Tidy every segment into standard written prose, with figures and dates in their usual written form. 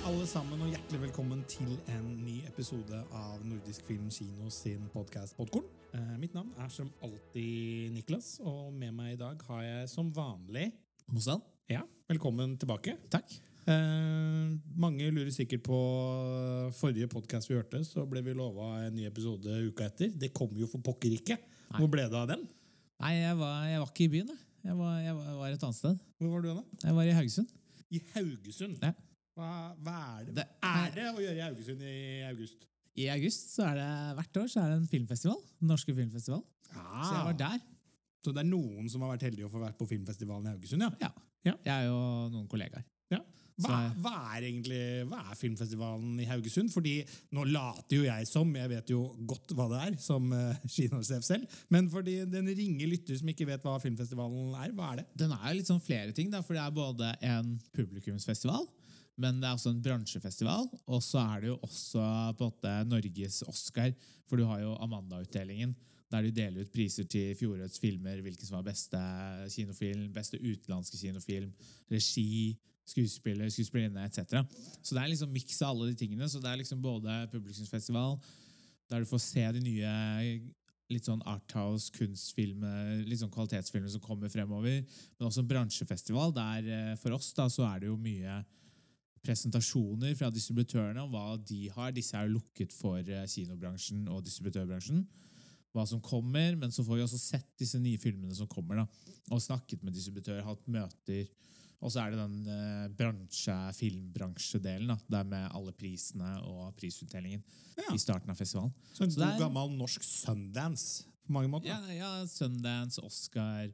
alle sammen, og hjertelig velkommen til en ny episode av Nordisk Film Kino sin podcast Podkorn. Mitt navn er som alltid Niklas, og med meg i dag har jeg som vanlig Mosal. Ja, velkommen tilbake. Takk. Mange lurer sikkert på forrige podcast vi hørte, så ble vi lovet en ny episode uka etter. Det kom jo for pokker ikke. Hvor ble det av den? Nei, jeg var ikke i byen. Jeg var et annet sted. Hvor var du da? Jeg var i Haugesund. I Haugesund? Ja. Hva er det? Hva er det å gjøre i Haugesund i august? I august så er det hvert år så er det en filmfestival. Den norske filmfestival. Så jeg var der. Så det er noen som har vært heldige å få vært på filmfestivalen i Haugesund, ja? Ja. Jeg og noen kollegaer. Ja. Hva er filmfestivalen i Haugesund? Fordi nå later jo jeg vet jo godt hva det er, som kinosjef selv, men for den ringe lytter som ikke vet hva filmfestivalen er, hva er det? Den er litt sånn flere ting, for det er både en publikumsfestival, men det er også en bransjefestival, og så er det jo også på en måte Norges Oscar, for du har jo Amanda-utdelingen, der du deler ut priser til fjorårets filmer, hvilke som var beste kinofilm, beste utenlandske kinofilm, regi, skuespillerinne, etc. Så det er liksom miks av alle de tingene, så det er liksom både publikumsfestival, der du får se de nye litt sånn arthouse, kunstfilmer, litt sånn kvalitetsfilmer som kommer fremover, men også en bransjefestival, der for oss da, så er det jo mye presentasjoner fra distributørene om hva de har. Disse er jo lukket for kinobransjen og distributørbransjen. Hva som kommer, men så får vi også sett disse nye filmene som kommer da, og snakket med distributører, hatt møter, og så er det den filmbransjedelen da, der med alle prisene og prisutdelingen i starten av festivalen. Så en god gammel norsk Sundance på mange måter? Ja, Sundance, Oscar,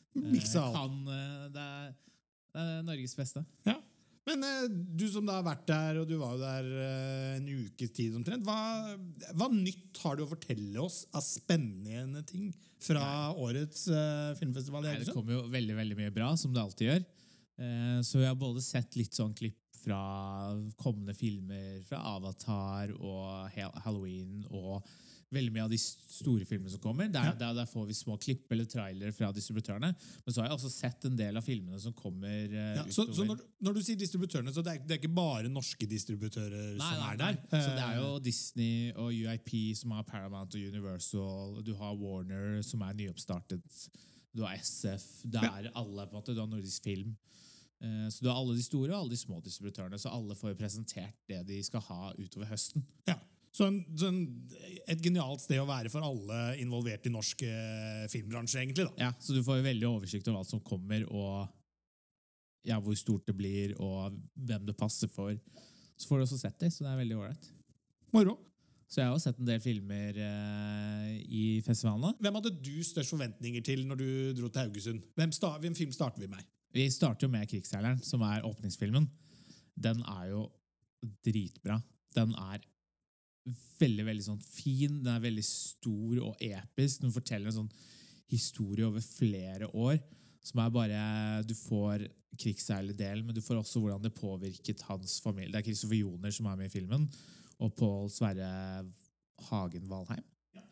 Cannes, det er Norges beste. Ja. Men du som da har vært der, og du var jo der en ukes tid omtrent, hva nytt har du å fortelle oss av spennende ting fra årets filmfestival i Haugesund? Det kommer jo veldig, veldig mye bra, som det alltid gjør. Så jeg har både sett litt sånn klipp fra kommende filmer, fra Avatar og Halloween, og veldig mye av de store filmene som kommer. Der får vi små klipp eller trailer fra distributørene. Men så har jeg også sett en del av filmene som kommer utover. Så når du sier distributørene, så det er ikke bare norske distributører som er der? Så det er jo Disney og UIP som har Paramount og Universal. Du har Warner som er nyoppstartet. Du har SF. Det er alle på en måte. Du har Nordisk Film. Så du har alle de store og alle de små distributørene. Så alle får presentert det de skal ha utover høsten. Ja. Så et genialt sted å være for alle involvert i norsk filmbransje, egentlig da. Ja, så du får jo veldig oversikt over alt som kommer, og hvor stort det blir, og hvem det passer for. Så får du også sett det, så det er veldig ålreit. Moro. Så jeg har også sett en del filmer i festivalen da. Hvem hadde du størst forventninger til når du dro til Haugesund? Hvem film starter vi med? Vi starter jo med Krigsseileren, som er åpningsfilmen. Den er jo dritbra. Den er veldig, veldig sånn fin. Den er veldig stor og episk. Den forteller en sånn historie over flere år, som er bare, du får krigsseilerdelen, men du får også hvordan det påvirket hans familie. Det er Kristoffer Joner som er med i filmen, og Pål Sverre Hagen Valheim.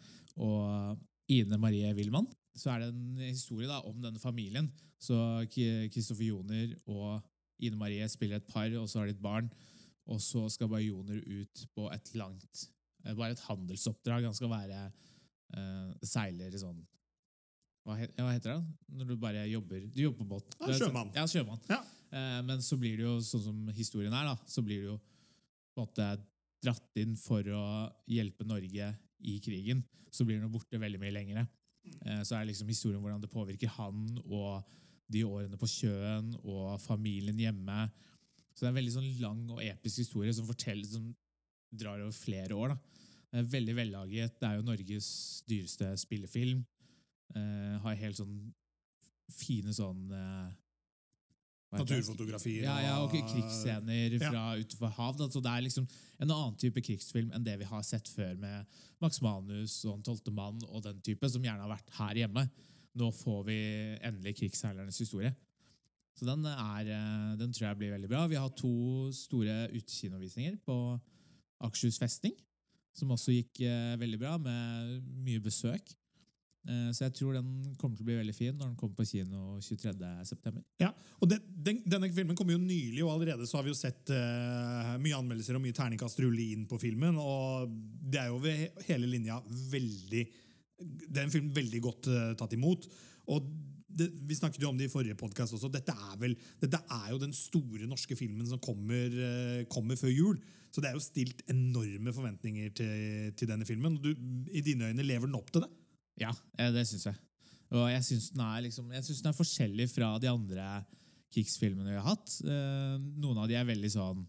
Og Ine Marie Wilman. Så er det en historie da, om denne familien. Så Kristoffer Joner og Ine Marie spiller et par, og så har de et barn, og så skal bare Joner ut på et langt, bare et handelsoppdrag. Han skal være seiler i sånn, hva heter det? Når du bare jobber på båt. Sjømann. Ja, sjømann. Ja. Men så blir det jo, sånn som historien er da, så blir det jo på en måte dratt inn for å hjelpe Norge i krigen. Så blir det borte veldig mye lengre. Så er det liksom historien hvordan det påvirker han, og de årene på sjøen, og familien hjemme. Så det er en veldig sånn lang og episk historie som drar over flere år. Da. Det er veldig vellaget. Det er jo Norges dyreste spillefilm. Har helt sånn fine sånn naturfotografier. Ja, og krigsscener fra utenfor hav. Så det er liksom en annen type krigsfilm enn det vi har sett før med Max Manus og 12. mann og den type, som gjerne har vært her hjemme. Nå får vi endelig krigsseilernes historie. Så den tror jeg blir veldig bra. Vi har 2 store utekinovisninger på Akershus festning, som også gikk veldig bra, med mye besøk. Så jeg tror den kommer til å bli veldig fin når den kommer på kino 23. september. Ja, og denne filmen kommer jo nylig, og allerede så har vi jo sett mye anmeldelser og mye terningkast rulle inn på filmen, og det er jo ved hele linja det er en film veldig godt tatt imot, og vi snakket jo om det i forrige podcast også. Dette er jo den store norske filmen som kommer før jul. Så det er jo stilt enorme forventninger til denne filmen. I dine øyne lever den opp til det? Ja, det synes jeg. Og jeg synes den er forskjellig fra de andre krigsfilmene vi har hatt. Noen av de er veldig sånn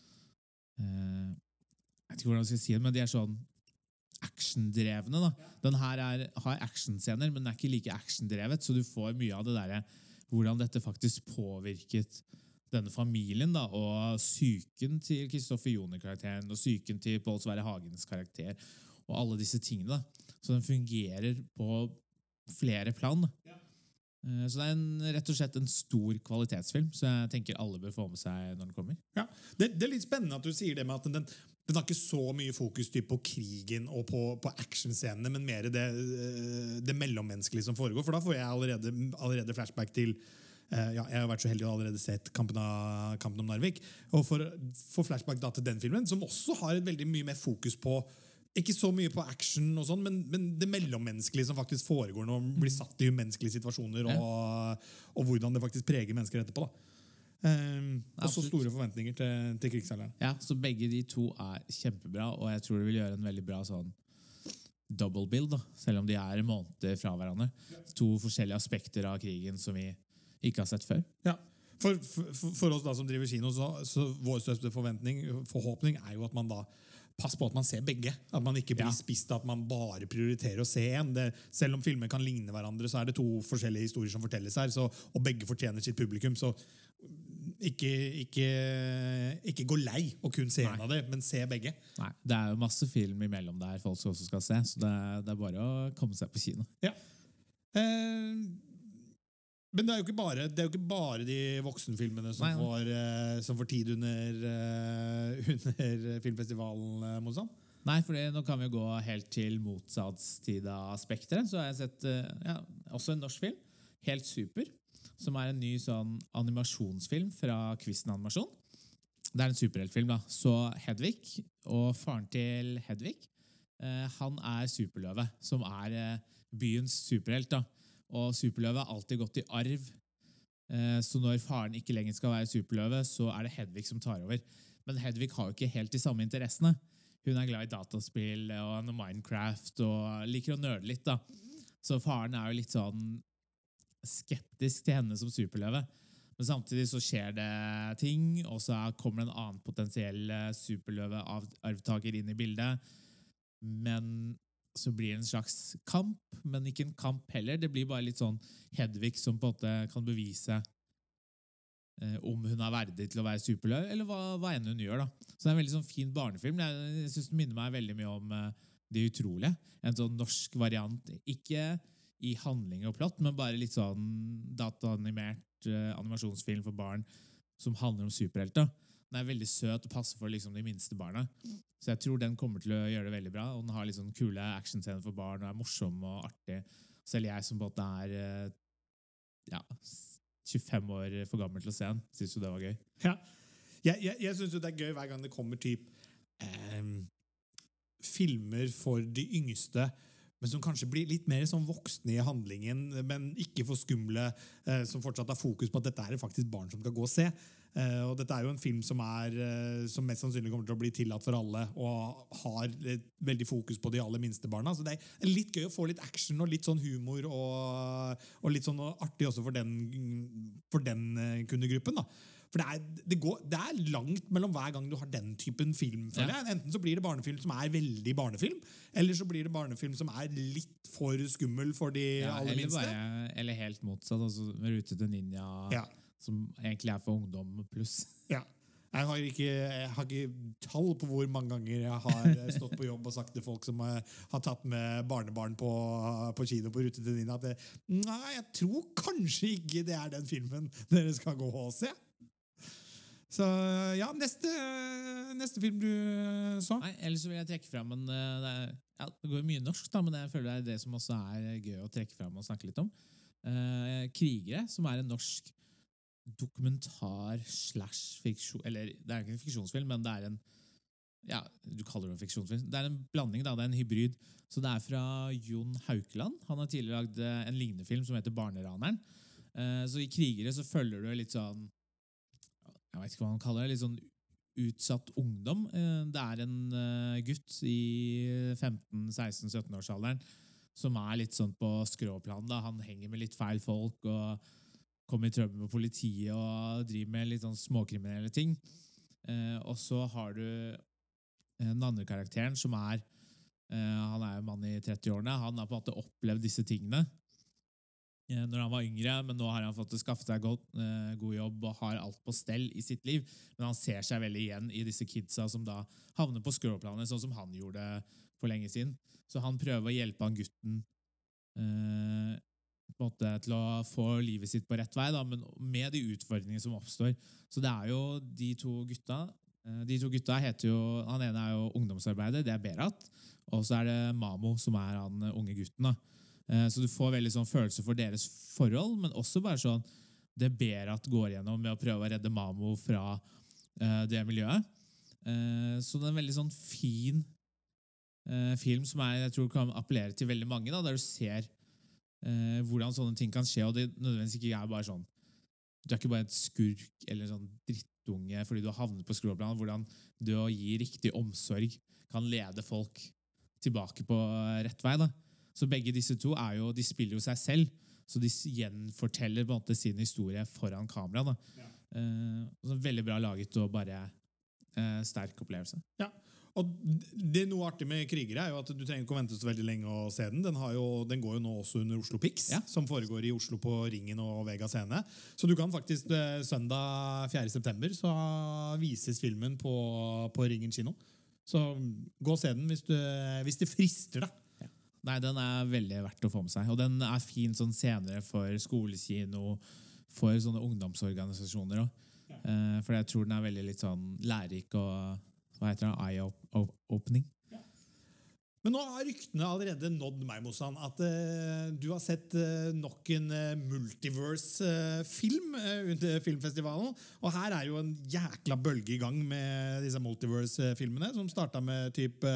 jeg vet ikke hvordan jeg skal si det, men de er sånn actiondrevne da. Den her har actionscener, men den er ikke like actiondrevet, så du får mye av det der hvordan dette faktisk påvirket denne familien da, og psyken til Kristoffer Joner-karakteren og psyken til Pål Sverre Hagens karakter og alle disse tingene da. Så den fungerer på flere plan da. Så det er rett og slett en stor kvalitetsfilm, så jeg tenker alle bør få med seg når den kommer. Ja, det er litt spennende at du sier det med at den har ikke så mye fokus på krigen og på actionscenene, men mer det mellommenneskelige som foregår, for da får jeg allerede flashback til jeg har vært så heldig å allerede sett Kampen om Narvik, og for flashback da til den filmen, som også har et veldig mye mer fokus på ikke så mye på action og sånn, men det mellommenneskelige som faktisk foregår når man blir satt i umenneskelige situasjoner, og hvordan det faktisk preger mennesker etterpå da. Og så store forventninger til krigsseilerne. Ja, så begge de to er kjempebra, og jeg tror det vil gjøre en veldig bra sånn double bill da, selv om de er måneder fra hverandre. To forskjellige aspekter av krigen som vi ikke har sett før. Ja, for oss da som driver kino, så vår største forhåpning er jo at man da pass på at man ser begge, at man ikke blir spist, at man bare prioriterer å se en. Selv om filmer kan ligne hverandre, så er det to forskjellige historier som fortelles her, og begge fortjener sitt publikum, så ikke gå lei og kun se en av det, men se begge. Nei, det er jo masse film imellom der folk også skal se, så det er bare å komme seg på kino. Ja. Men det er jo ikke bare de voksenfilmene som får tid under filmfestivalen, Mozan. Nei, for nå kan vi gå helt til motsatstid av spektret. Så har jeg sett også en norsk film, Helt super, som er en ny sånn animasjonsfilm fra Kvisten Animasjon. Det er en superheltfilm da. Så Hedvig og faren til Hedvig, han er Superløve, som er byens superhelt da. Og Superløve har alltid gått i arv, så når faren ikke lenger skal være Superløve, så er det Hedvig som tar over. Men Hedvig har jo ikke helt de samme interessene. Hun er glad i dataspill og Minecraft og liker å nørde litt da. Så faren er jo litt sånn skeptisk til henne som Superløve. Men samtidig så skjer det ting, og så kommer en annen potensiell Superløve-arvtaker inn i bildet. Men så blir det en slags kamp, men ikke en kamp heller. Det blir bare litt sånn Hedvig som på en måte kan bevise om hun er verdig til å være Superløve, eller hva enn hun gjør da. Så det er en veldig sånn fin barnefilm. Jeg synes det minner meg veldig mye om Det Utrolige. En sånn norsk variant, ikke i handling og plott, men bare litt sånn dataanimert animasjonsfilm for barn som handler om superhelter. Den er veldig søt og passer for liksom de minste barna. Så jeg tror den kommer til å gjøre det veldig bra, og den har litt sånn kule actionscener for barn, og er morsom og artig. Selv jeg som på en måte er 25 år for gammel til å se den, synes jo det var gøy. Ja, jeg synes jo det er gøy hver gang det kommer filmer for de yngste, men som kanskje blir litt mer sånn voksne i handlingen, men ikke for skumle, som fortsatt har fokus på at dette er faktisk barn som skal gå og se. Og dette er jo en film som mest sannsynlig kommer til å bli tillatt for alle, og har veldig fokus på de aller minste barna. Så det er litt gøy å få litt action og litt sånn humor, og litt sånn artig også for den kundegruppen da. For det er langt mellom hver gang du har den typen film. Enten så blir det barnefilm som er veldig barnefilm, eller så blir det barnefilm som er litt for skummel for de aller minste. Eller helt motsatt, altså Rute til Ninja, som egentlig er for ungdom pluss. Ja. Jeg har ikke tall på hvor mange ganger jeg har stått på jobb og sagt til folk som har tatt med barnebarn på kino på Rute til Ninja, at nei, jeg tror kanskje ikke det er den filmen dere skal gå og se. Så ja, neste film du så? Nei, ellers så vil jeg trekke frem ja, det går jo mye norsk, da, men jeg føler det det som også gøy å trekke fram og snakke litt om. Krigere, som en norsk dokumentar slash fiksjon, eller det ikke en fiksjonsfilm, men det en ja, du kaller det en fiksjonsfilm. Det en blanding, da, det en hybrid. Så det fra Jon Haukeland. Han har tidligere lagd en lignende film som heter Barneraneren. Så i Krigere så følger du litt sånn, jeg vet ikke hva han kaller det, litt sånn utsatt ungdom. Det en gutt i 15-16-17-årsalderen som litt sånn på skråplan. Da. Han henger med litt feil folk og kommer i trøbbel med politiet og driver med litt sånn småkriminelle ting. Og så har du den andre karakteren som han jo en mann i 30-årene. Han har på en måte opplevd disse tingene når han var yngre, men nå har han fått skaffet seg god jobb og har alt på stell i sitt liv. Men han ser seg veldig igjen i disse kidsa som da havner på skråplanet, sånn som han gjorde for lenge siden. Så han prøver å hjelpe han gutten på en måte til å få livet sitt på rett vei, da, men med de utfordringene som oppstår. Så det jo de to gutta. De to gutta heter jo, han ene jo ungdomsarbeider, det Berat, og så det Mamo som han unge gutten. Da. Så du får veldig sånn følelse for deres forhold, men også bare sånn det Berat går gjennom med å prøve å redde Mamo fra det miljøet. Så det en veldig sånn fin film som jeg tror kan appellere til veldig mange, da, der du ser hvordan sånne ting kan skje, og det nødvendigvis ikke bare sånn du ikke bare et skurk eller sånn drittunge fordi du har havnet på skråplanet, hvordan du å gi riktig omsorg kan lede folk tilbake på rett vei. Da. Så begge disse to jo, de spiller jo seg selv, så de gjenforteller på en måte sin historie foran kamera. Da. Ja. Så veldig bra laget og bare sterk opplevelse. Ja. Og det noe artig med Krigere jo at du trenger ikke å vente så veldig lenge å se den. Den går jo nå også under Oslo Pix, ja. Som foregår i Oslo på Ringen og Vega Scene. Så du kan faktisk søndag 4. september så vises filmen på Ringen kino. Så gå og se den hvis det frister da. Ja. Nei, den veldig verdt å få med seg. Og den fin sånn senere for skolekino, for sånne ungdomsorganisasjoner også. Ja. For jeg tror den veldig litt sånn lærerik og hva heter det? Eye-opening. Ja. Men nå har ryktene allerede nådd meg, Mossan, at du har sett nok en multiverse-film under filmfestivalen. Og her jo en jækla bølge i gang med disse multiverse-filmene, som startet med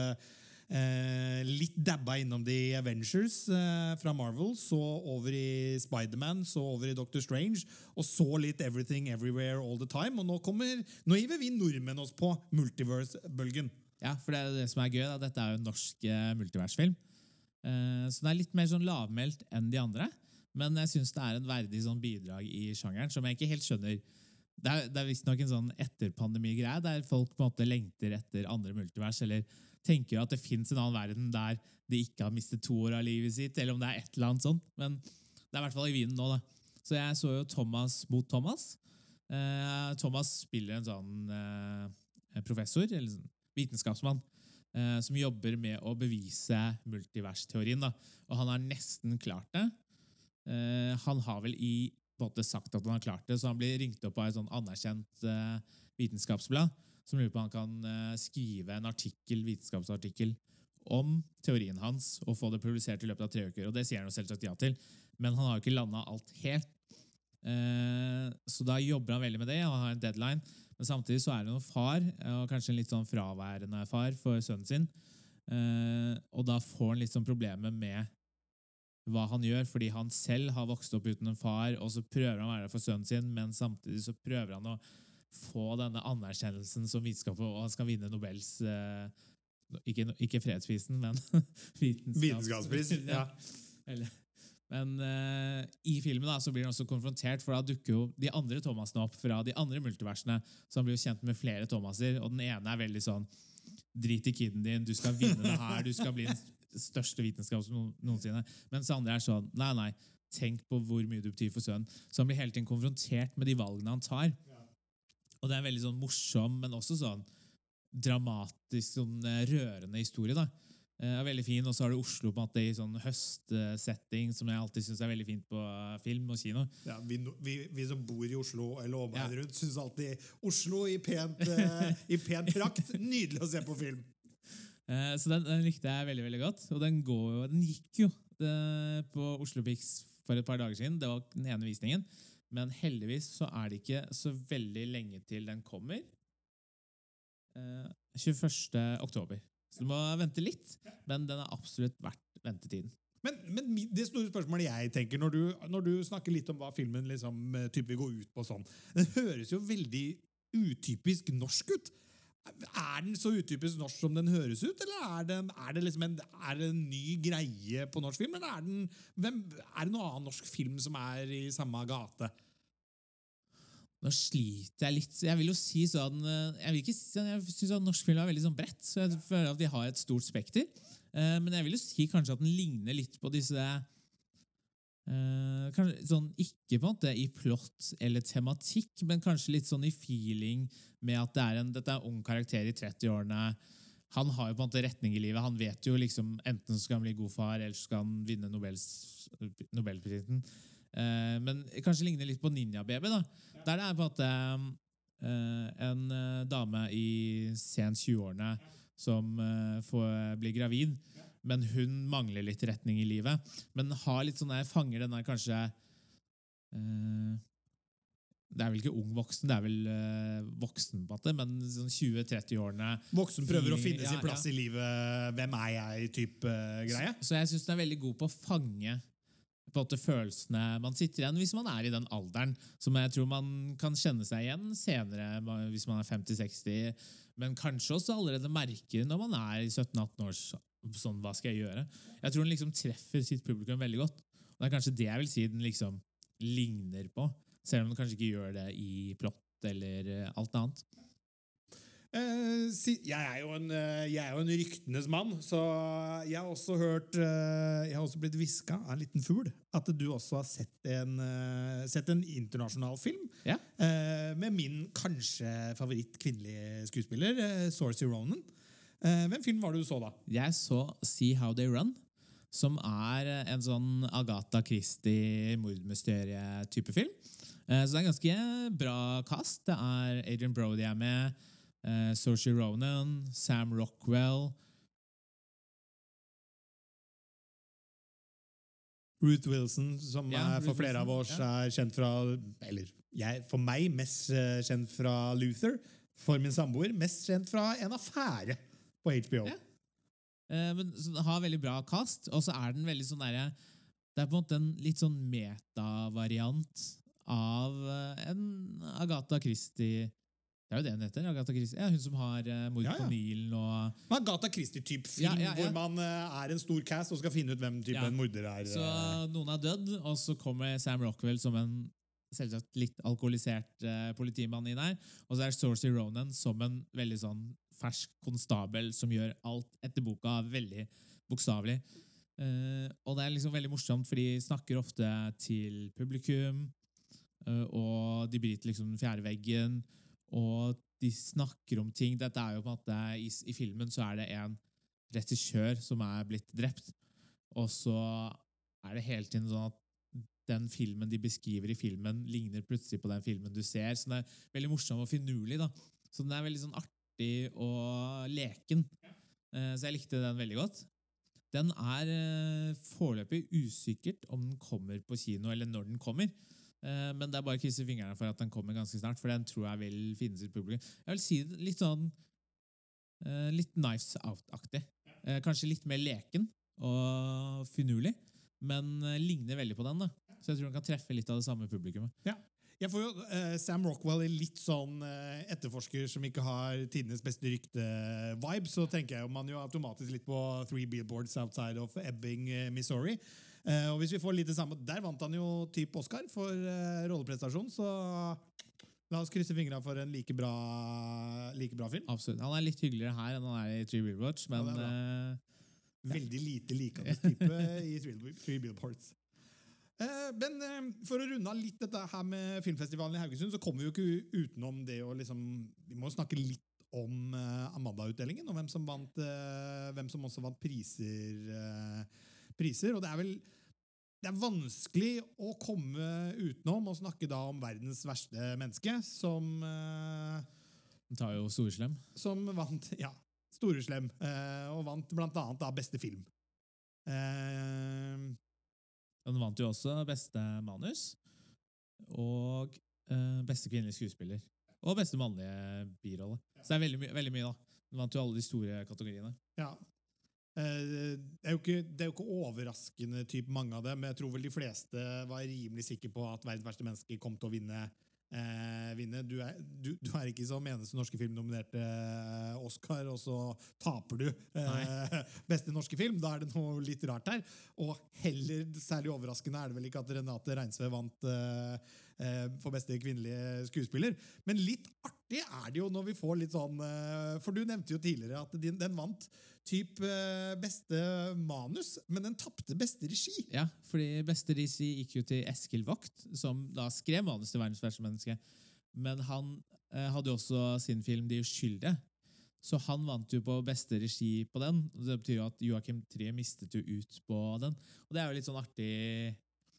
litt dabba innom The Avengers fra Marvel, så over i Spider-Man, så over i Doctor Strange, og så litt Everything Everywhere All the Time, og nå hiver vi nordmenn oss på multiverse-bølgen. Ja, for det som gøy, da, dette jo en norsk multiversfilm, så det litt mer sånn lavmelt enn de andre, men jeg synes det en verdig sånn bidrag i sjangeren, som jeg ikke helt skjønner. Det visst nok en sånn etterpandemi-greie, der folk på en måte lengter etter andre multivers, eller tenker at det finnes en annen verden der de ikke har mistet 2 år av livet sitt, eller om det et eller annet sånt, men det I hvert fall i vinen nå. Da. Så jeg så jo Thomas mot Thomas. Thomas spiller en sånn professor, eller sånn vitenskapsmann, som jobber med å bevise multiversteorien. Da. Og han har nesten klart det. Han har vel på en måte sagt at han har klart det, så han blir ringt opp av et sånn anerkjent vitenskapsblad, som lurer på om han kan skrive en vitenskapsartikkel om teorien hans og få det publisert I løpet av 3 uker, og det sier han jo selvsagt ja til, men han har jo ikke landet alt helt. Så da jobber han veldig med det, han har en deadline, men samtidig så det noen far, og kanskje en litt sånn fraværende far for sønnen sin, og da får han litt sånn problemer med hva han gjør, fordi han selv har vokst opp uten en far, og så prøver han å være der for sønnen sin, men samtidig så prøver han å få denne anerkjennelsen som vitenskap, og han skal vinne Nobels ikke fredsprisen, men vitenskapsprisen, ja. Men I filmen da, så blir han også konfrontert, for da dukker jo de andre Thomasene opp fra de andre multiversene, så han blir jo kjent med flere Thomaser, og den ene veldig sånn, drit I kiden din, du skal vinne det her, du skal bli den største vitenskap som noensinne, mens andre sånn, nei, tenk på hvor mye du betyr for sønnen, så han blir hele tiden konfrontert med de valgene han tar, og det en veldig sånn morsom, men også sånn dramatisk, sånn rørende historie. Da. Veldig fin, og så har du Oslo på en måte I sånn høstsetting, som jeg alltid synes veldig fint på film og kino. Ja, vi som bor I Oslo, eller omegn rundt, synes alltid Oslo I pen prakt, nydelig å se på film. Så den likte jeg veldig, veldig godt. Og den gikk jo på Oslo Pix for et par dager siden. Det var den ene visningen. Men heldigvis så det ikke så veldig lenge til den kommer. 21. oktober. Så du må vente litt, men den absolutt verdt ventetiden. Men det store spørsmålet jeg tenker, når du snakker litt om hva filmen liksom, typ vil gå ut på sånn, den høres jo veldig utypisk norsk ut. Den så utypisk norsk som den høres ut, eller det liksom det en ny greie på norsk film, eller det noe annen norsk film som i samme gate? Nå sliter jeg litt. Jeg vil jo si sånn jeg synes at norsk film veldig sånn bredt, så jeg føler at de har et stort spekter. Men jeg vil jo si kanskje at den ligner litt på disse kanskje sånn ikke på en måte i plott eller tematikk, men kanskje litt sånn i feeling med at dette ung karakter i 30-årene. Han har jo på en måte retning i livet. Han vet jo liksom enten så skal han bli god far, eller så skal han vinne Nobelprisen. Men kanskje ligner litt på Ninja Baby da. Der det på en måte en dame i sen 20-årene som blir gravid, men hun mangler litt retning i livet, men har litt sånn fanger den kanskje det vel ikke ung voksen, det vel voksen på en måte, men sånn 20-30-årene voksen prøver å finne sin plass i livet, hvem jeg type greie. Så jeg synes den veldig god på å fange på en måte følelsene man sitter igjen hvis man i den alderen, som jeg tror man kan kjenne seg igjen senere hvis man 50-60, men kanskje også allerede merker når man i 17-18 år sånn, hva skal jeg gjøre? Jeg tror den liksom treffer sitt publikum veldig godt, og det kanskje det jeg vil si den liksom ligner på, selv om den kanskje ikke gjør det i plott eller alt annet. Jeg jo en ryktenes mann, så jeg har også hørt, jeg har også blitt visket av en liten fugl, at du også har sett en internasjonal film, Ja. Med min kanskje favoritt kvinnelige skuespiller, Saoirse Ronan. Hvem film var det du så da? Jeg så See How They Run, som en sånn Agatha Christie mordmysterie-type film. Så det en ganske bra cast. Det Adrian Brody med, Saoirse Ronan, Sam Rockwell, Ruth Wilson, som for Ruth flere av oss kjent fra, eller for meg mest kjent fra Luther, for min samboer mest kjent fra En affære på HBO. Ja. Men så den har veldig bra cast, og så den veldig sånn der, det på en måte en litt sånn meta-variant av en Agatha Christie. Det jo det hun heter, Agatha Christie. Ja, hun som har mord på Nilen og Agatha Christie-typ film, hvor man en stor cast og skal finne ut hvem type en morder Så noen dødd, og så kommer Sam Rockwell som en selvsagt litt alkoholisert politimann inn her, og så Saoirse Ronan som en veldig sånn fersk konstabel som gjør alt etter boka veldig bokstavelig. Og det liksom veldig morsomt, for de snakker ofte til publikum, og de bryter liksom den fjerde veggen, og de snakker om ting. Dette jo på en måte, i filmen så det en regissør som blitt drept, og så det hele tiden sånn at den filmen de beskriver i filmen ligner plutselig på den filmen du ser, så det veldig morsom og finurlig da. Så den veldig sånn artig og leken, så jeg likte den veldig godt. Den foreløpig usikkert om den kommer på kino eller når den kommer, men det bare å krysse fingrene for at den kommer ganske snart, for den tror jeg vil finne sitt publikum. Jeg vil si det litt sånn litt Knives Out-aktig, kanskje litt mer leken og finurlig, men ligner veldig på den da, så jeg tror den kan treffe litt av det samme publikummet. Ja. Jeg får jo Sam Rockwell litt sånn etterforsker som ikke har tidenes beste rykte-vibe, så tenker jeg man jo automatisk litt på Three Billboards Outside of Ebbing, Missouri. Og hvis vi får litt det samme, der vant han jo typ Oscar for rolleprestasjon, så la oss krysse fingrene for en like bra film. Absolutt. Han litt hyggeligere her enn han i Three Billboards, men veldig lite likende type i Three Billboards. Men for å runde litt dette her med filmfestivalen i Haugesund, så kommer vi jo ikke utenom det å liksom, vi må snakke litt om Amanda-utdelingen, og hvem som også vant priser, og det vanskelig å komme utenom og snakke da om verdens verste menneske, som den tar jo Storslem. Som vant, Storeslem, og vant blant annet da beste film. Den vant jo også beste manus, og beste kvinnelige skuespiller. Og beste mannlige birolle. Så det er veldig mye da. Den vant jo alle de store kategoriene. Ja. Det er jo ikke overraskende typ mange av dem, men jeg tror vel de fleste var rimelig sikre på at Verdens verste menneske kom til å vinne. Du er ikke som eneste norske film nominerte Oscar, og så taper du beste norske film. Da er det noe litt rart her. Og heller særlig overraskende er det vel ikke at Renate Reinsve vant for beste kvinnelige skuespiller. Men litt artig er det jo når vi får litt sånn, for du nevnte jo tidligere at den vant typ beste manus, men den tappte beste regi. Ja, fordi beste regi gikk jo til Eskil Vogt, som da skrev manus til Verdens verste menneske. Men han hadde jo også sin film De uskyldige. Så han vant jo på beste regi på den. Det betyr jo at Joachim Trier mistet jo ut på den. Og det er jo litt sånn artig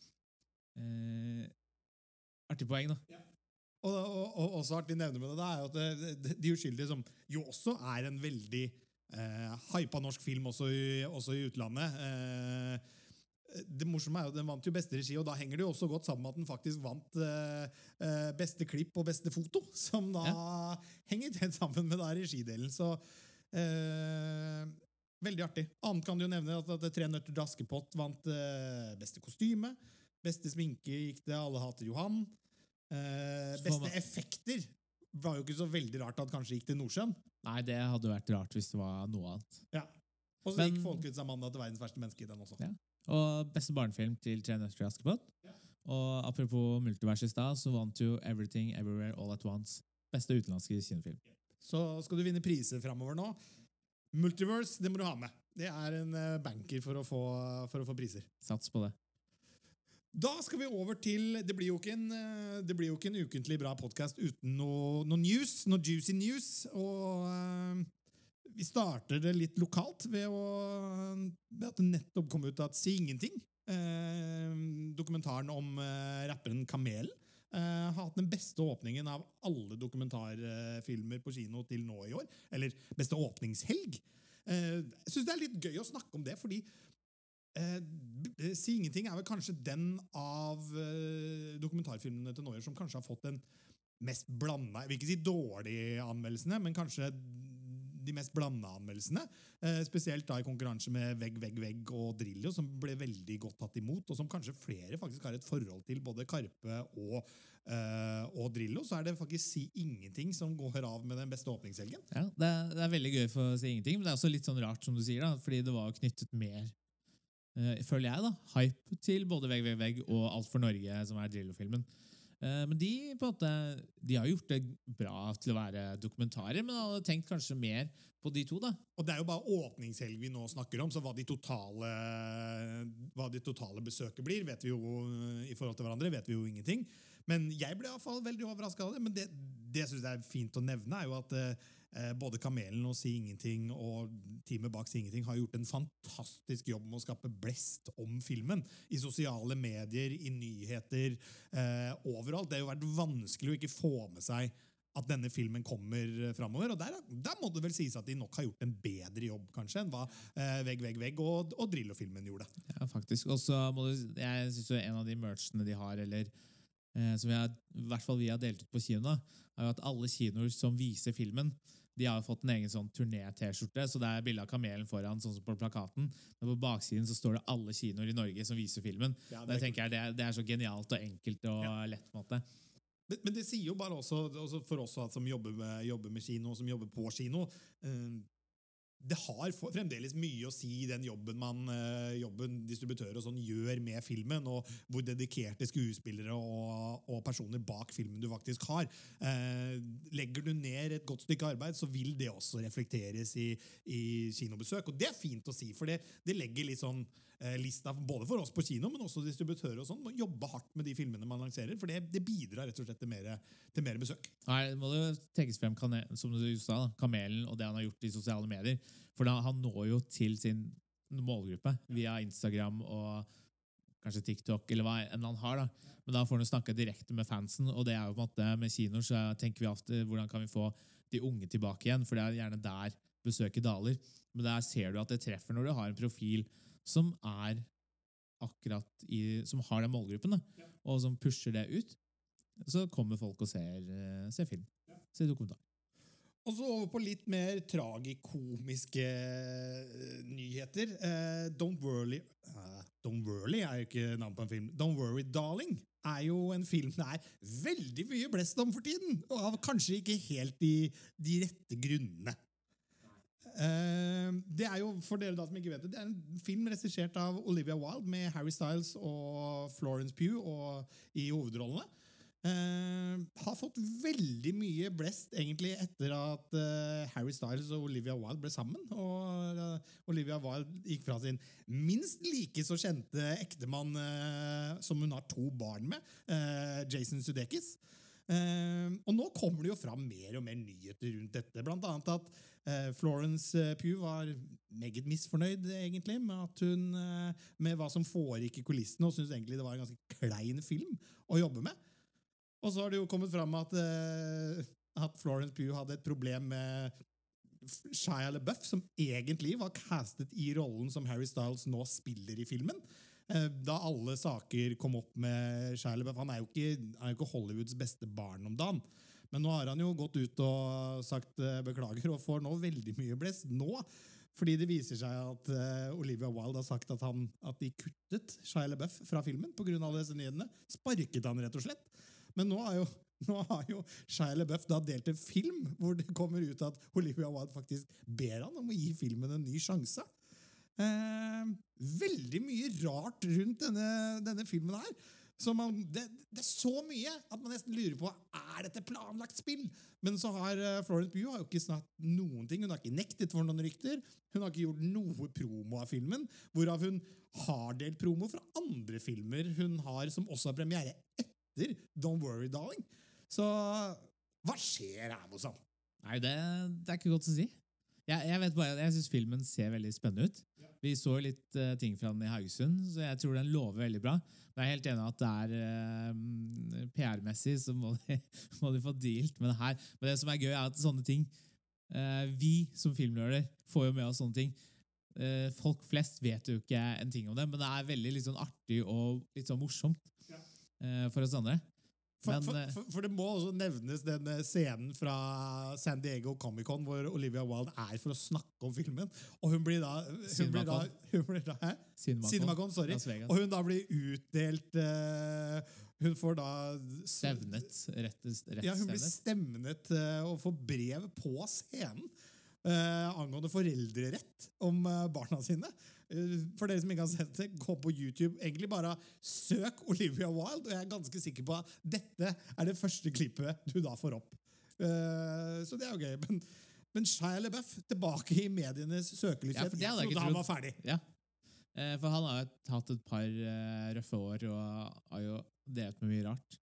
poeng da. Ja. Og også artig nevne med det, er jo at De uskyldige, som jo også er en veldig hypa norsk film også i utlandet. Det morsomme er jo den vant jo beste regi, og da henger det jo også godt sammen med at den faktisk vant beste klipp og beste foto, som da henger tett sammen med da regidelen. Så veldig artig. Annet kan du jo nevne at Tre nøtter til Askepott vant beste kostyme, beste sminke gikk det Alle hater Johan, beste effekter var jo ikke så veldig rart at kanskje gikk til Nordsjøen. Nei, det hadde vært rart hvis det var noe annet. Ja. Og så gikk Folkets Amanda til Verdens verste menneske i den også. Ja. Og beste barnefilm til Tre nøtter til Askepott. Ja. Og apropos multivers i sted, så vant jo Everything Everywhere All at Once. Beste utenlandske kinofilm. Så skal du vinne priser fremover nå. Multiverse, det må du ha med. Det er en banker for å få priser. Sats på det. Da skal vi over til, det blir jo ikke en ukentlig bra podcast uten noe news, noe juicy news, og vi starter det litt lokalt ved at det nettopp kom ut at Si Ingenting, dokumentaren om rapperen Kamelen, har hatt den beste åpningen av alle dokumentarfilmer på kino til nå i år, eller beste åpningshelg. Jeg synes det er litt gøy å snakke om det, fordi Si Ingenting er vel kanskje den av dokumentarfilmene til Neuer som kanskje har fått den mest blandet, jeg vil ikke si dårlige anmeldelsene, men kanskje de mest blandede anmeldelsene, spesielt da i konkurranse med Vegg og Drillo, som ble veldig godt tatt imot, og som kanskje flere faktisk har et forhold til, både Karpe og Drillo. Så er det faktisk Si Ingenting som går av med den beste åpningshelgen. Ja, det er veldig gøy for Si Ingenting, men det er også litt sånn rart som du sier da, fordi det var knyttet mer, føler jeg da, hype til både Vegg og Alt for Norge, som er Drillo-filmen. Men de har gjort det bra til å være dokumentarer, men hadde tenkt kanskje mer på de to da. Og det er jo bare åpningshelg vi nå snakker om, så hva de totale besøket blir, vet vi jo i forhold til hverandre, vet vi jo ingenting. Men jeg ble i hvert fall veldig overrasket av det, men det synes jeg er fint å nevne, er jo at både Kamelen og Si Ingenting og teamet bak Si Ingenting har gjort en fantastisk jobb med å skape blest om filmen i sosiale medier, i nyheter, overalt. Det har jo vært vanskelig å ikke få med seg at denne filmen kommer fremover, og der må det vel sies at de nok har gjort en bedre jobb kanskje enn hva Vegg og Drillo-filmen gjorde. Ja, faktisk. Og så jeg synes jo en av de merchene de har, eller som i hvert fall vi har delt ut på kino, er jo at alle kinoer som viser filmen, de har fått en egen sånn turné-t-skjorte, så det er bildet av Kamelen foran, sånn som på plakaten. Men på baksiden så står det alle kinoer i Norge som viser filmen. Ja, det tenker jeg det er så genialt og enkelt og lett på en måte. Men det sier jo bare også for oss som jobber med kino, som jobber på kino, det har fremdeles mye å si den jobben distributører og sånn gjør med filmen, og hvor dedikerte skuespillere og personer bak filmen du faktisk har. Legger du ned et godt stykke arbeid, så vil det også reflekteres i kinobesøk, og det er fint å si, for det legger litt sånn lista både for oss på kino, men også distributører og sånn, må jobbe hardt med de filmene man lanserer, for det bidrar rett og slett til mer besøk. Nei, det må jo tenkes frem, som du sa, Kamelen og det han har gjort i sosiale medier, for han når jo til sin målgruppe via Instagram og kanskje TikTok, eller hva enn han har. Da. Men da får han jo snakke direkte med fansen, og det er jo på en måte med kinoer, så tenker vi ofte hvordan kan vi få de unge tilbake igjen, for det er gjerne der besøket daler. Men der ser du at det treffer når du har en profil som er som har den målgruppen, da, og som pusher det ut. Så kommer folk og ser film, ser dokumentar. Og så over på litt mer tragikomiske nyheter. Don't Worry er jo ikke navn på en film. Don't Worry, Darling er jo en film det er veldig mye blest om for tiden, og av kanskje ikke helt de rette grunnene. Det er jo, for dere da som ikke vet det, det er en film regissert av Olivia Wilde med Harry Styles og Florence Pugh i hovedrollene. Har fått veldig mye blest egentlig etter at Harry Styles og Olivia Wilde ble sammen, og Olivia Wilde gikk fra sin minst like så kjente ektemann som hun har 2 barn med, Jason Sudeikis. Og nå kommer det jo fram mer og mer nyheter rundt dette, blant annet at Florence Pugh var meget misfornøyd egentlig med hva som foregikk i kulissene, og synes egentlig det var en ganske klein film å jobbe med. Og så har det jo kommet fram at Florence Pugh hadde et problem med Shia LaBeouf, som egentlig var castet i rollen som Harry Styles nå spiller i filmen. Da alle saker kom opp med Shia LaBeouf, han er jo ikke Hollywoods beste barn om dagen, men nå har han jo gått ut og sagt beklager, og får nå veldig mye blest nå, fordi det viser seg at Olivia Wilde har sagt at de kuttet Shia LaBeouf fra filmen på grunn av disse nyhetene, sparket han rett og slett. Men nå har jo Shia LaBeouf da delt en film hvor det kommer ut at Olivia Wilde faktisk ber han om å gi filmen en ny sjanse. Veldig mye rart rundt denne filmen her. Så det er så mye at man nesten lurer på, er dette planlagt spill? Men så har Florence Pugh har jo ikke snakket noen ting. Hun har ikke nektet for noen rykter. Hun har ikke gjort noe promo av filmen, hvorav hun har delt promo fra andre filmer hun har som også har premiere Don't Worry, Darling. Så hva skjer her hos han? Nei, det er ikke godt å si. Jeg vet bare, jeg synes filmen ser veldig spennende ut. Vi så litt ting fra den i Haugesund, så jeg tror den lover veldig bra. Men jeg er helt enig at det er PR-messig, så må de få dealt med det her. Men det som er gøy er at sånne ting, vi som filmnørder får jo med oss sånne ting. Folk flest vet jo ikke en ting om det, men det er veldig litt sånn artig og litt sånn morsomt. For oss andre. For det må også nevnes den scenen fra San Diego Comic-Con hvor Olivia Wilde er for å snakke om filmen, og hun blir da CinemaCon, sorry. Og hun da blir utdelt hun får da stevnet, ja, hun blir stevnet og får brev på scenen angående foreldrerett om barna sine. For dere som ikke har sett det, gå på YouTube, egentlig bare søk Olivia Wilde, og jeg er ganske sikker på at dette er det første klippet du da får opp. Så det er jo gøy, men Shia LaBeouf tilbake i medienes søkelys, jeg trodde han var ferdig. Ja, for han har hatt et par røffe år og har jo delt med mye rart.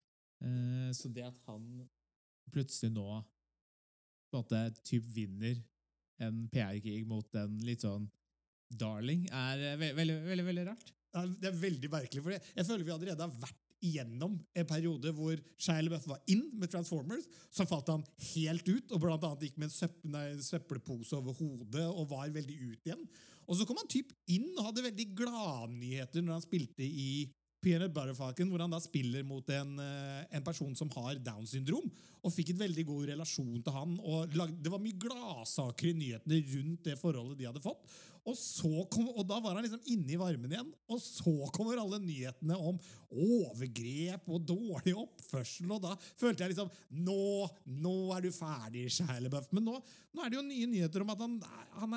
Så det at han plutselig nå på en måte typ vinner en PR-krig mot en litt sånn Darling er veldig, veldig, veldig rart. Ja, det er veldig merkelig, for jeg føler vi allerede har vært igjennom en periode hvor Shia LaBeouf var inn med Transformers, så falt han helt ut, og blant annet gikk med en søppelpose over hodet og var veldig ut igjen. Og så kom han typ inn og hadde veldig glade nyheter når han spilte i Peanut Butter Falcon, hvor han da spiller mot en person som har Down-syndrom, og fikk en veldig god relasjon til han, og det var mye gladsaker i nyhetene rundt det forholdet de hadde fått, og da var han liksom inne i varmen igjen, og så kommer alle nyhetene om overgrep og dårlig oppførsel, og da følte jeg liksom, nå er du ferdig, Shia LaBeouf, men nå er det jo nye nyheter om at han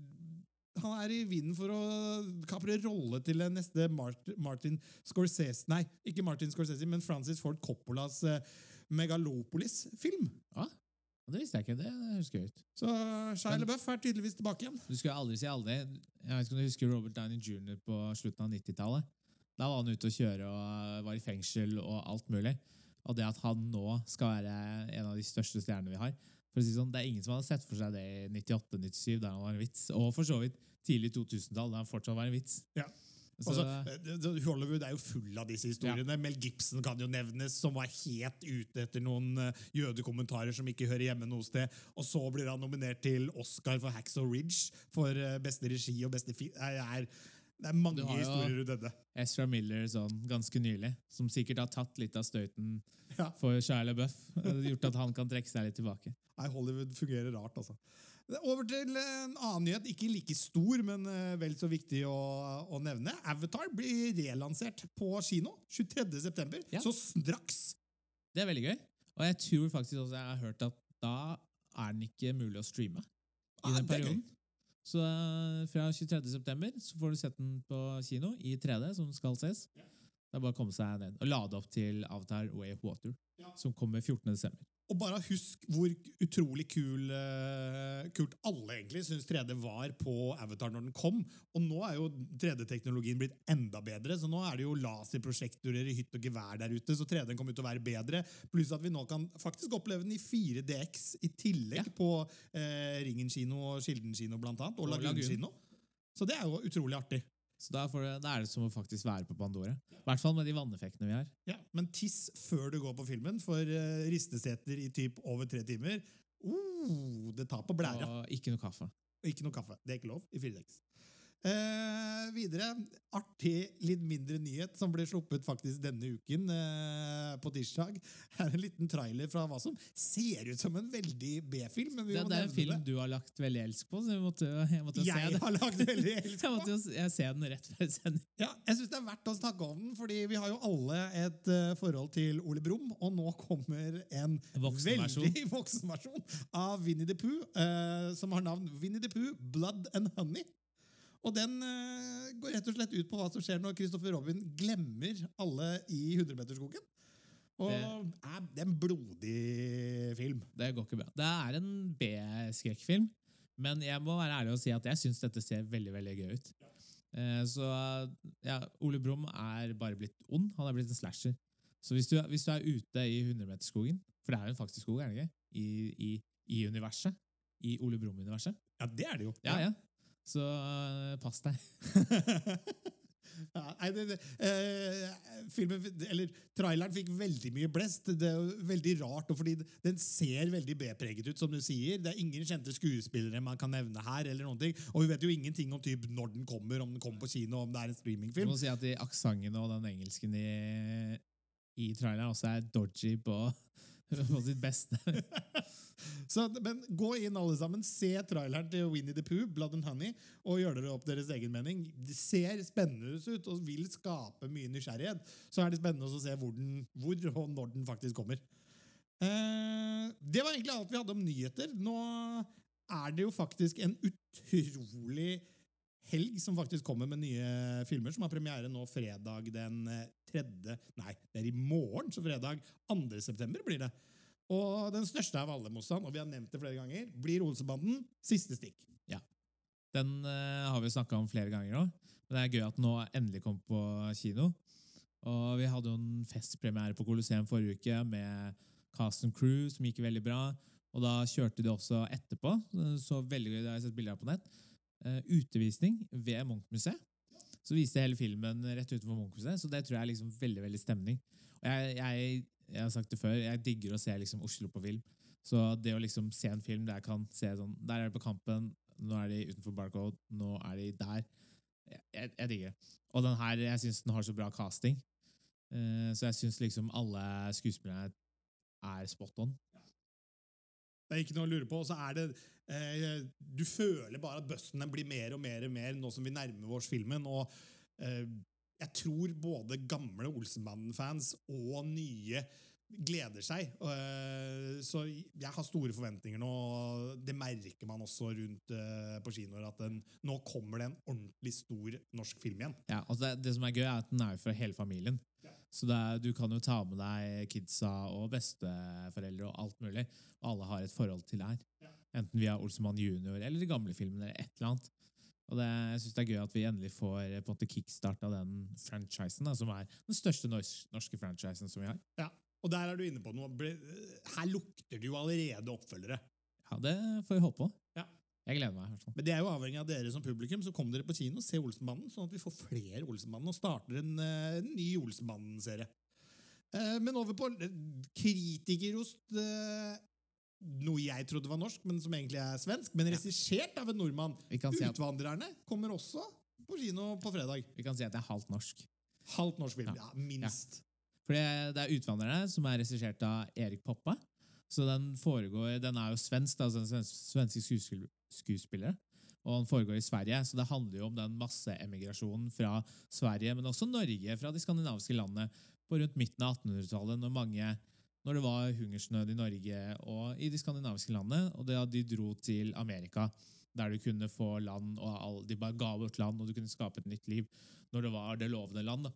er i vinden for å kapre rolle til den neste Martin Scorsese, nei, ikke Martin Scorsese, men Francis Ford Coppolas Megalopolis-film. Ja, det visste jeg ikke, det husker jeg ut. Så Shia LaBeouf er tydeligvis tilbake igjen. Du skal aldri si aldri. Jeg vet ikke om du husker Robert Downey Jr. på slutten av 90-tallet. Da var han ute å kjøre og var i fengsel og alt mulig. Og det at han nå skal være en av de største stjernene vi har, for å si sånn, det er ingen som hadde sett for seg det i 98-97, der han var en vits. Og for så vidt tidlig 2000-tall, der han fortsatt var en vits. Ja. Så, Hollywood jo full av disse historiene. Mel Gibson kan jo nevnes, som var helt ute etter noen jødekommentarer som ikke hører hjemme noe sted. Og så blir han nominert til Oscar for Hacksaw Ridge for beste regi og beste film. Det mange historier rundt dette. Ezra Miller ganske nylig, som sikkert har tatt litt av støyten for Shia LaBeouf. Gjort at han kan trekke seg litt tilbake. Nei, Hollywood fungerer rart, altså. Over til en annen nyhet, ikke like stor, men vel så viktig å nevne. Avatar blir relansert på kino 23. september, så straks. Det veldig gøy, og jeg tror faktisk også jeg har hørt at da den ikke mulig å streame i den perioden. Så fra 23. september så får du sett den på kino i 3D, som skal ses. Det bare å komme seg ned og lade opp til Avatar Way of Water, som kommer 14. desember. Og bare husk hvor utrolig kult alle egentlig synes 3D var på Avatar når den kom. Og nå jo 3D-teknologien blitt enda bedre, så nå det jo laserprosjektorer i hytt og gevær der ute, så 3D kommer til å være bedre. Pluss at vi nå kan faktisk oppleve den i 4DX i tillegg på Ringen kino og Skilden kino blant annet, og Lagun kino. Så det jo utrolig artig. Så da det som å faktisk være på Pandora. I hvert fall med de vanneffektene vi har. Ja, men tiss før du går på filmen, for risteseter i typ over 3 timer. Det tar på blæra. Og ikke noe kaffe. Ikke noe kaffe. Det ikke lov i 4DX. Videre, artig, litt mindre nyhet som ble sluppet faktisk denne uken på tirsdag. Her en liten trailer fra hva som ser ut som en veldig B-film. Det en film du har lagt veldig elsk på, så jeg måtte se det. Jeg har lagt veldig elsk på. Jeg ser den rett før sending. Ja, jeg synes det verdt å snakke om den, fordi vi har jo alle et forhold til Ole Brumm, og nå kommer en veldig voksen versjon av Winnie the Pooh, som har navn Winnie the Pooh, Blood and Honey. Og den går rett og slett ut på hva som skjer når Christopher Robin glemmer alle i 100-meterskogen. Og det en blodig film. Det går ikke bra. Det en B-skrekkfilm, men jeg må være ærlig og si at jeg synes dette ser veldig, veldig gøy ut. Så Ole Brumm bare blitt ond. Han blitt en slasher. Så hvis du ute i 100-meterskogen, for det en faktisk skog, det ikke? I universet. I Ole Brumm-universet. Ja, det det jo. Ja. Så pass deg. Traileren fikk veldig mye blest. Det jo veldig rart, fordi den ser veldig B-preget ut, som du sier. Det ingen kjente skuespillere man kan nevne her, eller noen ting. Og vi vet jo ingenting om typ når den kommer, om den kommer på kino, om det en streamingfilm. Du må si at de aksangene og den engelsken i traileren også dodgy på sitt beste. Men gå inn alle sammen, se traileren til Winnie the Pooh, Blood and Honey, og gjør dere opp deres egen mening. Det ser spennende ut og vil skape mye nysgjerrighet. Så det spennende å se hvor og når den faktisk kommer. Det var egentlig alt vi hadde om nyheter. Nå det jo faktisk en utrolig helg som faktisk kommer med nye filmer, som har premiere nå fredag den 3. Nei, det i morgen, så fredag 2. september blir det. Og den største av alle, Mossan, og vi har nevnt det flere ganger, blir Olsenbanden Siste stikk. Ja, den har vi snakket om flere ganger nå, men det gøy at den nå endelig kom på kino. Og vi hadde jo en festpremiere på Colosseum forrige uke med cast and crew, som gikk veldig bra, og da kjørte de også etterpå, så veldig gøy, det har jeg sett bilder på nett. Utevisning ved Munch-museet. Så viste hele filmen rett utenfor Munch-museet, så det tror jeg liksom veldig, veldig stemning. Og jeg har sagt det før, jeg digger å se liksom Oslo på film. Så det å liksom se en film der jeg kan se sånn, der det på Kampen, nå de utenfor Barcode, nå de der. Jeg digger det. Og den her, jeg synes den har så bra casting. Så jeg synes liksom alle skuespillerne spot on. Det ikke noe å lure på, og så det du føler bare at bøssen blir mer og mer nå som vi nærmer oss filmen, og jeg tror både gamle Olsenbanden-fans og nye gleder seg, så jeg har store forventninger nå, og det merker man også rundt på kinoer, at nå kommer det en ordentlig stor norsk film igjen. Ja, altså det som gøy at den jo for hele familien. Så du kan jo ta med deg kidsa og besteforeldre og alt mulig, og alle har et forhold til det her. Enten via Olsenmann Junior eller de gamle filmene eller et eller annet. Og jeg synes det gøy at vi endelig får på en måte kickstart av den franchisen, som den største norske franchisen som vi har. Ja, og der du inne på noe. Her lukter det jo allerede oppfølgere. Ja, det får vi håpe på. Ja. Jeg gleder meg. I hvert fall. Men det jo avhengig av dere som publikum, så kom dere på kino, se Olsenbanden, sånn at vi får flere Olsenbanden og starter en ny Olsenbanden-serie. Men over på kritikerost, noe jeg trodde var norsk, men som egentlig svensk, men regissert av en nordmann. Utvandrerne kommer også på kino på fredag. Vi kan si at det halvt norsk. Halvt norsk film, ja, minst. Ja. For det Utvandrerne som regissert av Erik Poppe. Så den jo svensk, altså svenske skuespillere, og den foregår i Sverige, så det handler jo om den masseemigrasjonen fra Sverige, men også Norge, fra de skandinaviske landene, på rundt midten av 1800-tallet, når det var hungersnød i Norge og i de skandinaviske landene, og de dro til Amerika, der du kunne få land, og de bare ga bort land, og du kunne skape et nytt liv, når det var det lovende land.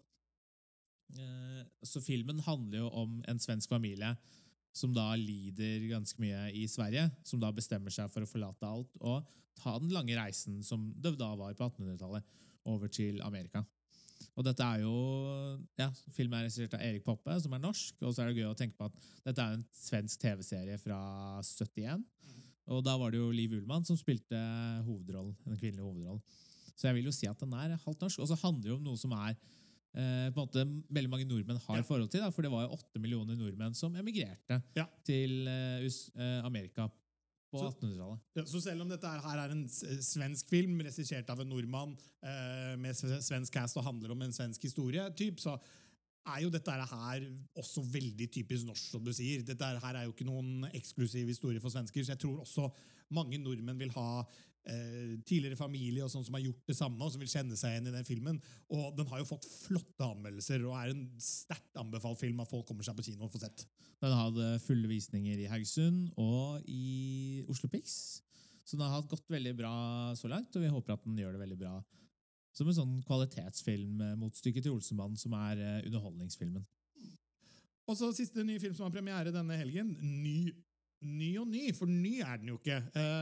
Så filmen handler jo om en svensk familie som da lider ganske mye i Sverige, som da bestemmer seg for å forlate alt og ta den lange reisen som det da var på 1800-tallet, over til Amerika. Og dette jo, filmen regissert av Erik Poppe, som norsk, og så det gøy å tenke på at dette en svensk TV-serie fra 71, og da var det jo Liv Ullmann som spilte hovedrollen, den kvinnelige hovedrollen. Så jeg vil jo si at den halvt norsk, og så handler det om noe som på en måte veldig mange nordmenn har forhold til, for det var jo 8 millioner nordmenn som emigrerte til Amerika på 1800-tallet. Ja, så selv om dette her en svensk film, regissert av en nordmann med svensk cast og handler om en svensk historie, så jo dette her også veldig typisk norsk, som du sier. Dette her jo ikke noen eksklusiv historie for svensker, så jeg tror også mange nordmenn vil ha tidligere familie og sånn som har gjort det samme, og som vil kjenne seg igjen i den filmen. Og den har jo fått flotte anmeldelser, og en sterkt anbefalt film at folk kommer seg på kino og får sett. Den hadde fulle visninger i Haugesund og i Oslo Pix. Så den har gått veldig bra så langt, og vi håper at den gjør det veldig bra som en sånn kvalitetsfilm motstykke til Olsenbanden, som underholdningsfilmen. Og så siste nye film som har premiere denne helgen, Ny og ny, for ny den jo ikke.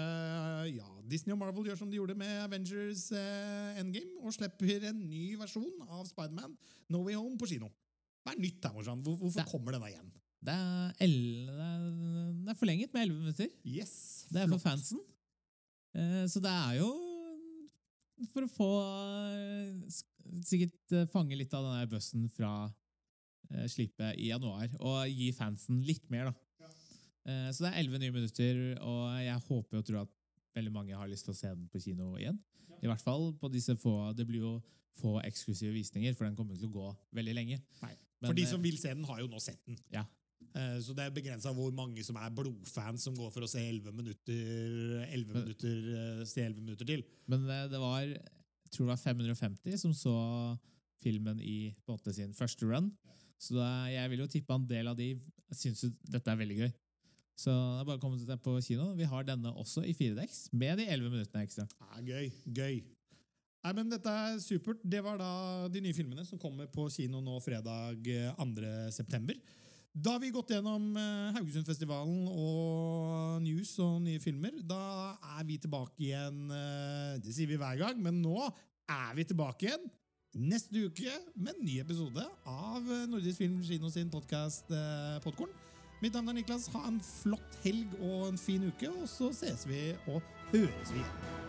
Disney og Marvel gjør som de gjorde med Avengers Endgame, og slipper en ny versjon av Spider-Man No Way Home på kino. Hva nytt her, Morsan? Hvorfor kommer denne igjen? Det forlenget med 11 minutter. Yes, det for fansen. Så det jo for å få sikkert fange litt av denne bussen fra slippet i januar, og gi fansen litt mer da. Så det 11 nye minutter, og jeg håper og tror at veldig mange har lyst til å se den på kino igjen. I hvert fall på disse det blir jo få eksklusive visninger, for den kommer ikke til å gå veldig lenge. Nei, for de som vil se den har jo nå sett den. Ja. Så det begrenset hvor mange som blodfans som går for å se 11 minutter til. Men det var, jeg tror det var 550 som så filmen i på en måte sin første run. Så jeg vil jo tippe en del av de synes jo dette veldig gøy. Så det bare å komme til på kino. Vi har denne også i 4DX, med de 11 minuttene ekstra. Ja, gøy. Nei, men dette supert. Det var da de nye filmene som kommer på kino nå fredag 2. september. Da har vi gått gjennom Haugesundfestivalen og news og nye filmer. Da vi tilbake igjen, det sier vi hver gang, men nå vi tilbake igjen neste uke med en ny episode av Nordisk Film Kino sin podcast Podkorn. Mitt navn Niklas. Ha en flott helg og en fin uke, og så ses vi og høres vi igjen.